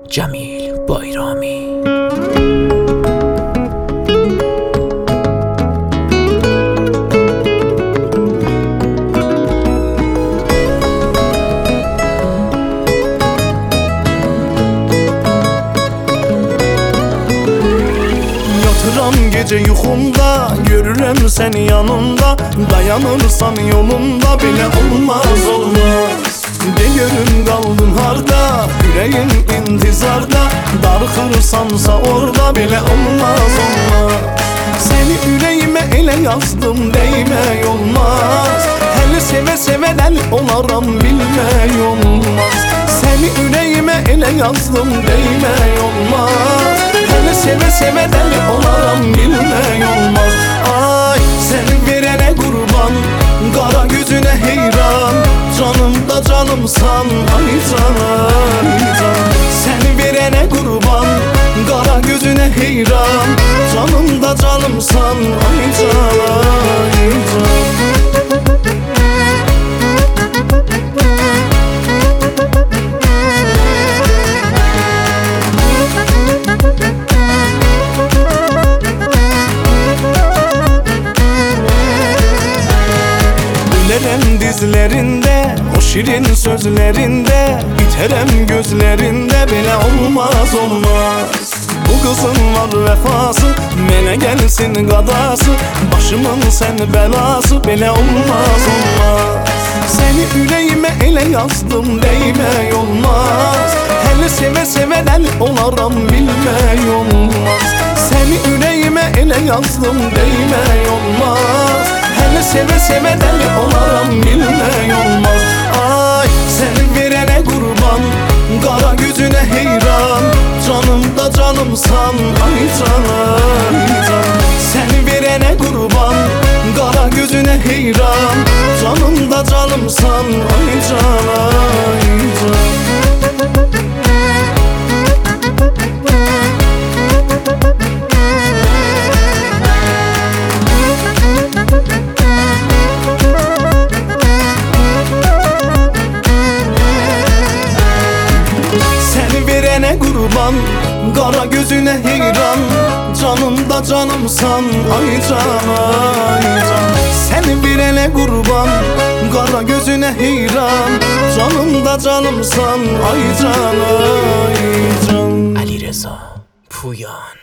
Cemil Bayrami. Yatıram gece yuxumda, görürəm səni yanımda. Dayanırsan yolumda, belə olmaz. De görüm qaldın harda, ürəyim intizarda. Darıxırsansa orada, belə olmaz. Səni ürəyimə elə yazdım, deymək olmaz. Hələ sevə-sevə dəl olaram, bilmək olmaz. Səni ürəyimə elə yazdım, deymək olmaz. Hələ sevə-sevə dəl olaram, bilmək olmaz. Ay, səni verənə qurban, qara gözünə heyran. Canımda canımsan, ay canım, səni verənə qurban, qara gözünə heyran. Canımda canımsan, ay canım. Gülərəm dizlərində, o şirin sözlərində. Bitərəm gözlərində, belə olmaz. Bu qızın var vəfası, mənə gəlsin qadası. Başımın sən bəlası, belə olmaz. Səni ürəyimə elə yazdım, deymək olmaz. Hələ sevə-sevə dəl olaram, bilmək olmaz. Səni ürəyimə elə yazdım, deymək olmaz. Hələ sevə-sevə dəli olaram, bilmək olmaz. Ay, səni verənə qurban, qara gözünə heyran. Canımda canımsan, ay canım. Səni verənə qurban, qara gözünə heyran. Canımda canımsan, ay canım. Qurban, qara gözünə heyran. Canımda canımsan, ay canım. Səni verənə qurban, qara gözünə heyran. Canımda canımsan, ay canım. Ali Reza Puyan.